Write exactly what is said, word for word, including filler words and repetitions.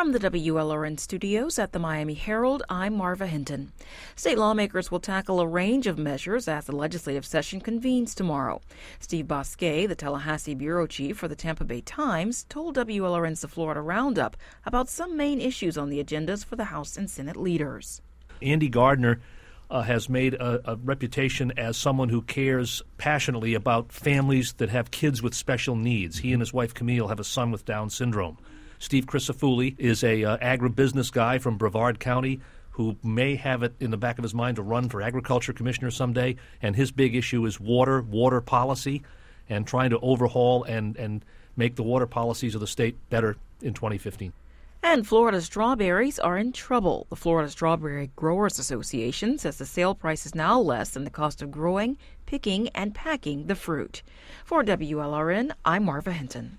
From the W L R N studios at the Miami Herald, I'm Marva Hinton. State lawmakers will tackle a range of measures as the legislative session convenes tomorrow. Steve Bosquet, the Tallahassee bureau chief for the Tampa Bay Times, told W L R N's The Florida Roundup about some main issues on the agendas for the House and Senate leaders. Andy Gardner uh, has made a, a reputation as someone who cares passionately about families that have kids with special needs. He and his wife Camille have a son with Down syndrome. Steve Crisafulli is a uh, agribusiness guy from Brevard County who may have it in the back of his mind to run for agriculture commissioner someday, and his big issue is water, water policy, and trying to overhaul and, and make the water policies of the state better in twenty fifteen. And Florida strawberries are in trouble. The Florida Strawberry Growers Association says the sale price is now less than the cost of growing, picking, and packing the fruit. For W L R N, I'm Marva Hinton.